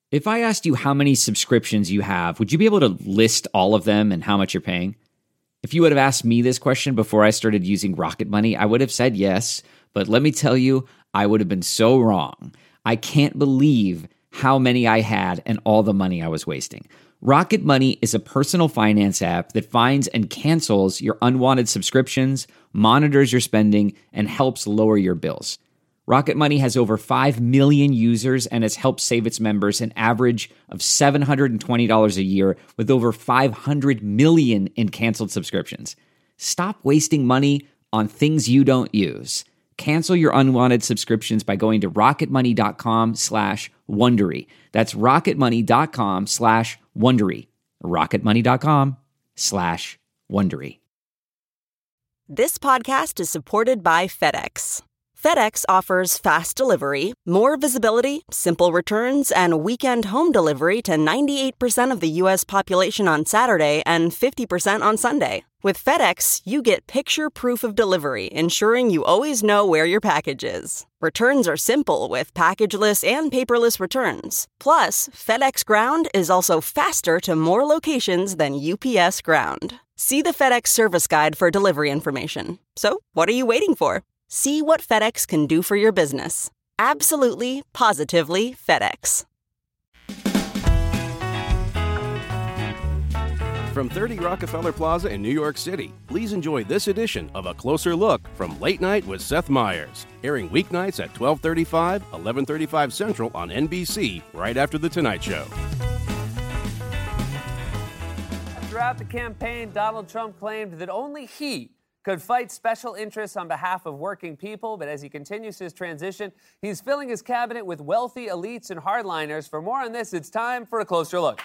If I asked you how many subscriptions you have, would you be able to list all of them and how much you're paying? If you would have asked me this question before I started using Rocket Money, I would have said yes, but let me tell you, I would have been so wrong. I can't believe how many I had and all the money I was wasting. Rocket Money is a personal finance app that finds and cancels your unwanted subscriptions, monitors your spending, and helps lower your bills. Rocket Money has over 5 million users and has helped save its members an average of $720 a year with over 500 million in canceled subscriptions. Stop wasting money on things you don't use. Cancel your unwanted subscriptions by going to rocketmoney.com/Wondery. That's rocketmoney.com/Wondery. rocketmoney.com/Wondery. This podcast is supported by FedEx. FedEx offers fast delivery, more visibility, simple returns, and weekend home delivery to 98% of the U.S. population on Saturday and 50% on Sunday. With FedEx, you get picture proof of delivery, ensuring you always know where your package is. Returns are simple with packageless and paperless returns. Plus, FedEx Ground is also faster to more locations than UPS Ground. See the FedEx service guide for delivery information. So, what are you waiting for? See what FedEx can do for your business. Absolutely, positively FedEx. From 30 Rockefeller Plaza in New York City, please enjoy this edition of A Closer Look from Late Night with Seth Meyers, airing weeknights at 12:35, 11:35 Central on NBC, right after The Tonight Show. Throughout the campaign, Donald Trump claimed that only he could fight special interests on behalf of working people, but as he continues his transition, he's filling his cabinet with wealthy elites and hardliners. For more on this, it's time for A Closer Look.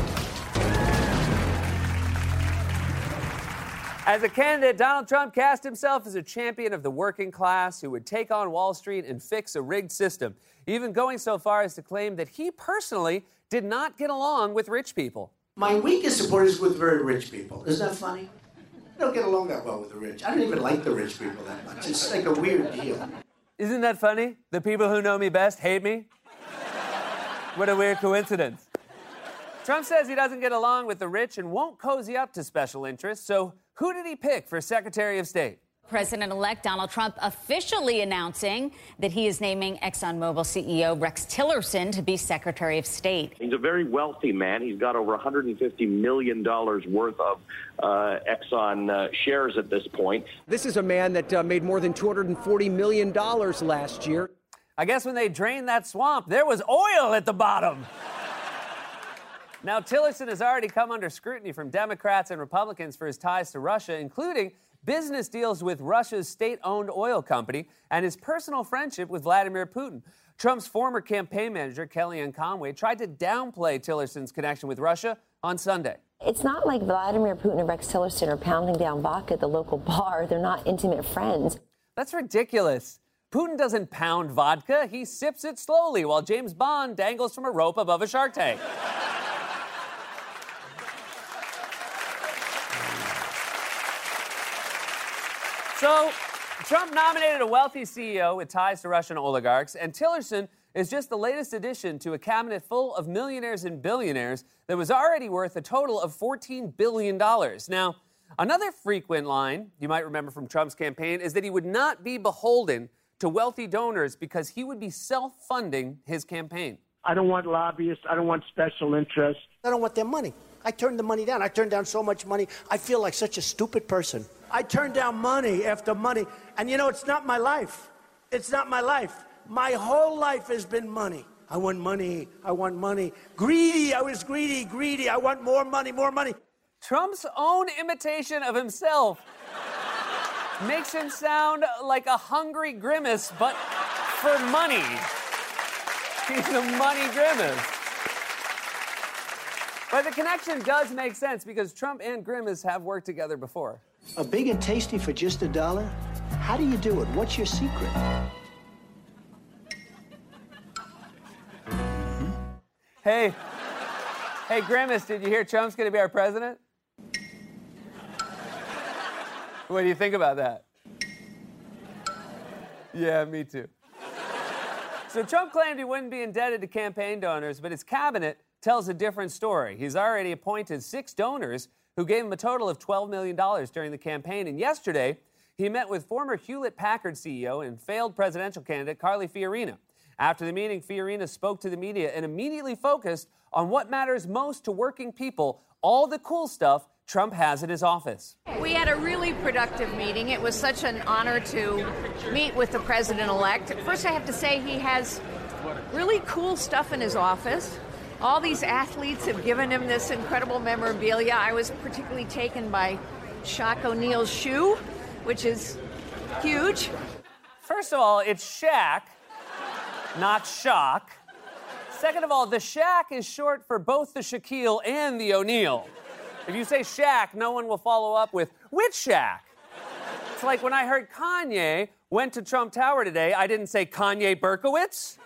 As a candidate, Donald Trump cast himself as a champion of the working class who would take on Wall Street and fix a rigged system, even going so far as to claim that he personally did not get along with rich people. My weakest support is with very rich people. Isn't that funny? I don't get along that well with the rich. I don't even like the rich people that much. It's like a weird deal. Isn't that funny? The people who know me best hate me? What a weird coincidence. Trump says he doesn't get along with the rich and won't cozy up to special interests, so who did he pick for Secretary of State? President-elect Donald Trump officially announcing that he is naming ExxonMobil CEO Rex Tillerson to be Secretary of State. He's a very wealthy man. He's got over $150 million worth of Exxon shares at this point. This is a man that made more than $240 million last year. I guess when they drained that swamp, there was oil at the bottom. Now, Tillerson has already come under scrutiny from Democrats and Republicans for his ties to Russia, including business deals with Russia's state-owned oil company and his personal friendship with Vladimir Putin. Trump's former campaign manager, Kellyanne Conway, tried to downplay Tillerson's connection with Russia on Sunday. It's not like Vladimir Putin and Rex Tillerson are pounding down vodka at the local bar. They're not intimate friends. That's ridiculous. Putin doesn't pound vodka. He sips it slowly while James Bond dangles from a rope above a shark tank. So, Trump nominated a wealthy CEO with ties to Russian oligarchs, and Tillerson is just the latest addition to a cabinet full of millionaires and billionaires that was already worth a total of $14 billion. Now, another frequent line you might remember from Trump's campaign is that he would not be beholden to wealthy donors because he would be self-funding his campaign. I don't want lobbyists. I don't want special interests. I don't want their money. I turned the money down. I turned down so much money. I feel like such a stupid person. I turned down money after money. And you know, it's not my life. It's not my life. My whole life has been money. I want money. I want money. Greedy. I was greedy. I want more money, more money. Trump's own imitation of himself makes him sound like a hungry grimace, but for money. He's a money grimace. But the connection does make sense because Trump and Grimace have worked together before. A big and tasty for just $1? How do you do it? What's your secret? Hey, Grimace, did you hear Trump's going to be our president? What do you think about that? Yeah, me too. So Trump claimed he wouldn't be indebted to campaign donors, but his cabinet tells a different story. He's already appointed 6 donors who gave him a total of $12 million during the campaign. And yesterday, he met with former Hewlett-Packard CEO and failed presidential candidate Carly Fiorina. After the meeting, Fiorina spoke to the media and immediately focused on what matters most to working people, all the cool stuff Trump has at his office. We had a really productive meeting. It was such an honor to meet with the president-elect. First, I have to say he has really cool stuff in his office. All these athletes have given him this incredible memorabilia. I was particularly taken by Shaq O'Neal's shoe, which is huge. First of all, it's Shaq, not Shock. Second of all, the Shaq is short for both the Shaquille and the O'Neal. If you say Shaq, no one will follow up with, which Shaq? It's like when I heard Kanye went to Trump Tower today, I didn't say Kanye Berkowitz.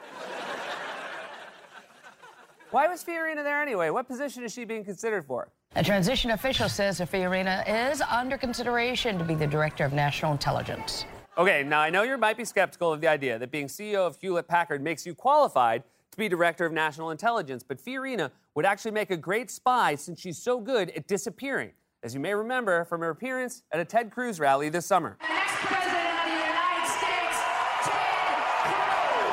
Why was Fiorina there anyway? What position is she being considered for? A transition official says that Fiorina is under consideration to be the director of national intelligence. Okay, now I know you might be skeptical of the idea that being CEO of Hewlett-Packard makes you qualified to be director of national intelligence, but Fiorina would actually make a great spy since she's so good at disappearing, as you may remember from her appearance at a Ted Cruz rally this summer. The next president of the United States, Ted Cruz.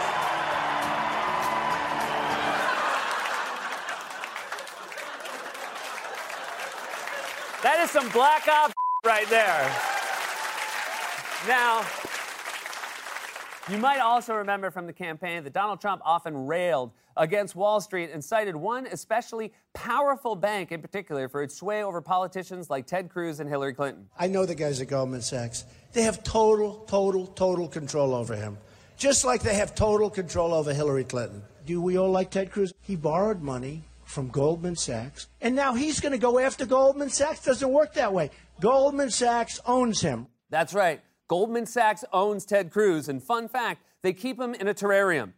That is some black ops right there. Now, you might also remember from the campaign that Donald Trump often railed against Wall Street and cited one especially powerful bank in particular for its sway over politicians like Ted Cruz and Hillary Clinton. I know the guys at Goldman Sachs. They have total control over him. Just like they have total control over Hillary Clinton. Do we all like Ted Cruz? He borrowed money from Goldman Sachs, and now he's going to go after Goldman Sachs. Doesn't work that way. Goldman Sachs owns him. That's right. Goldman Sachs owns Ted Cruz, and fun fact, they keep him in a terrarium.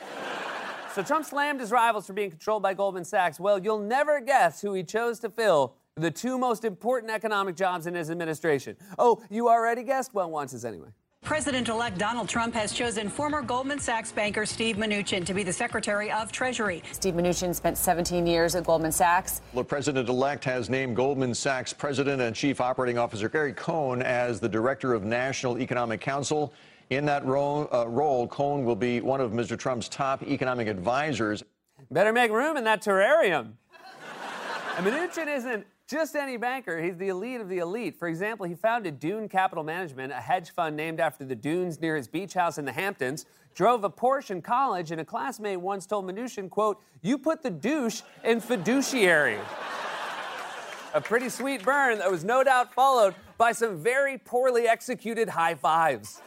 So Trump slammed his rivals for being controlled by Goldman Sachs. Well, you'll never guess who he chose to fill the 2 most important economic jobs in his administration. Oh, you already guessed? Well, once is anyway. President-elect Donald Trump has chosen former Goldman Sachs banker Steve Mnuchin to be the Secretary of Treasury. Steve Mnuchin spent 17 years at Goldman Sachs. The president-elect has named Goldman Sachs President and Chief Operating Officer Gary Cohn as the Director of National Economic Council. In that role, Cohn will be one of Mr. Trump's top economic advisors. Better make room in that terrarium. And Mnuchin isn't just any banker. He's the elite of the elite. For example, he founded Dune Capital Management, a hedge fund named after the dunes near his beach house in the Hamptons, drove a Porsche in college, and a classmate once told Mnuchin, quote, "You put the douche in fiduciary." A pretty sweet burn that was no doubt followed by some very poorly executed high fives.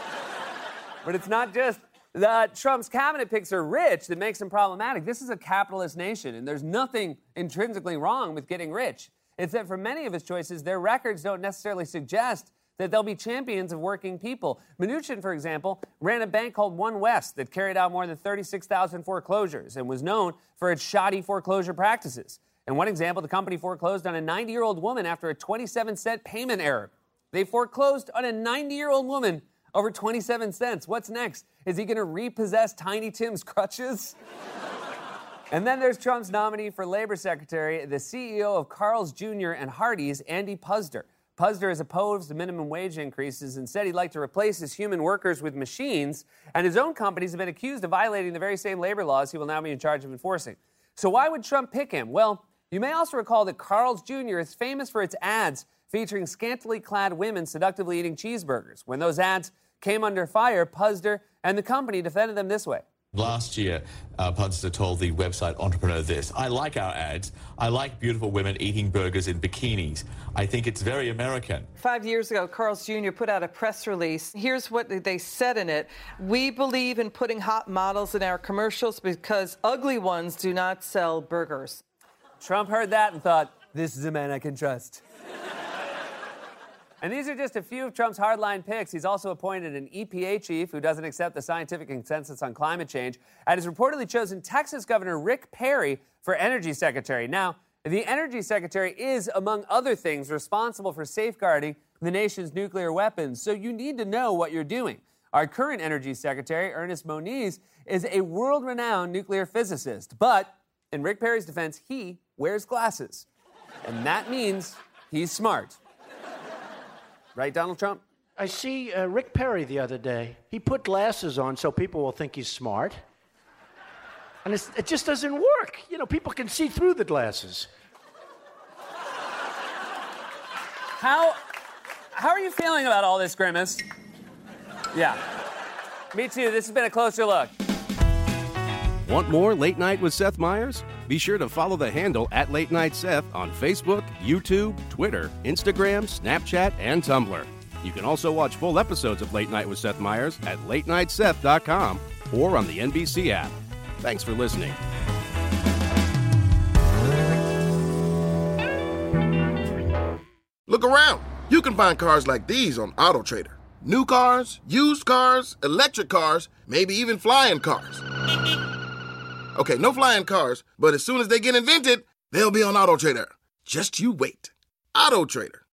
But it's not just that Trump's cabinet picks are rich that makes him problematic. This is a capitalist nation, and there's nothing intrinsically wrong with getting rich. It's that for many of his choices, their records don't necessarily suggest that they'll be champions of working people. Mnuchin, for example, ran a bank called One West that carried out more than 36,000 foreclosures and was known for its shoddy foreclosure practices. In one example, the company foreclosed on a 90-year-old woman after a 27-cent payment error. They foreclosed on a 90-year-old woman over 27 cents. What's next? Is he going to repossess Tiny Tim's crutches? And then there's Trump's nominee for Labor Secretary, the CEO of Carl's Jr. and Hardee's, Andy Puzder. Puzder has opposed the minimum wage increases and said he'd like to replace his human workers with machines, and his own companies have been accused of violating the very same labor laws he will now be in charge of enforcing. So why would Trump pick him? Well, you may also recall that Carl's Jr. is famous for its ads featuring scantily clad women seductively eating cheeseburgers. When those ads came under fire, Puzder and the company defended them this way. Last year, Puzder told the website Entrepreneur this: "I like our ads. I like beautiful women eating burgers in bikinis. I think it's very American." 5 years ago, Carl's Jr. put out a press release. Here's what they said in it. "We believe in putting hot models in our commercials because ugly ones do not sell burgers." Trump heard that and thought, this is a man I can trust. And these are just a few of Trump's hardline picks. He's also appointed an EPA chief who doesn't accept the scientific consensus on climate change, and has reportedly chosen Texas Governor Rick Perry for energy secretary. Now, the energy secretary is, among other things, responsible for safeguarding the nation's nuclear weapons, so you need to know what you're doing. Our current energy secretary, Ernest Moniz, is a world-renowned nuclear physicist. But in Rick Perry's defense, he wears glasses. And that means he's smart. Right, Donald Trump? I see Rick Perry the other day. He put glasses on so people will think he's smart. And it just doesn't work. You know, people can see through the glasses. How are you feeling about all this, Grimace? Yeah. Me too. This has been a closer look. Want more Late Night with Seth Meyers? Be sure to follow the handle @Late Night Seth on Facebook, YouTube, Twitter, Instagram, Snapchat, and Tumblr. You can also watch full episodes of Late Night with Seth Meyers at latenightseth.com or on the NBC app. Thanks for listening. Look around. You can find cars like these on AutoTrader. New cars, used cars, electric cars, maybe even flying cars. Okay, no flying cars, but as soon as they get invented, they'll be on AutoTrader. Just you wait. AutoTrader.